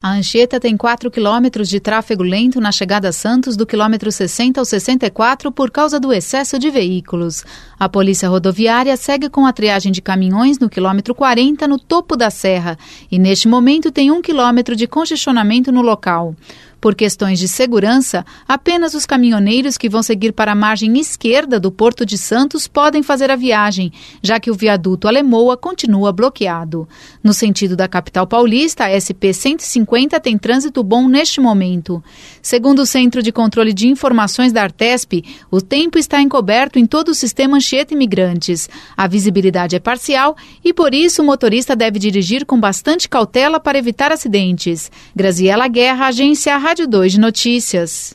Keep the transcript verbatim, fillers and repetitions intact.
A Anchieta tem quatro quilômetros de tráfego lento na chegada a Santos do quilômetro sessenta ao sessenta e quatro por causa do excesso de veículos. A Polícia Rodoviária segue com a triagem de caminhões no quilômetro quarenta no topo da serra e neste momento tem um quilômetro de congestionamento no local. Por questões de segurança, apenas os caminhoneiros que vão seguir para a margem esquerda do Porto de Santos podem fazer a viagem, já que o viaduto Alemoa continua bloqueado. No sentido da capital paulista, a S P cento e cinquenta tem trânsito bom neste momento. Segundo o Centro de Controle de Informações da Artesp, o tempo está encoberto em todo o sistema Anchieta Imigrantes. A visibilidade é parcial e, por isso, o motorista deve dirigir com bastante cautela para evitar acidentes. Graziela Guerra, Agência Rádio dois de Notícias.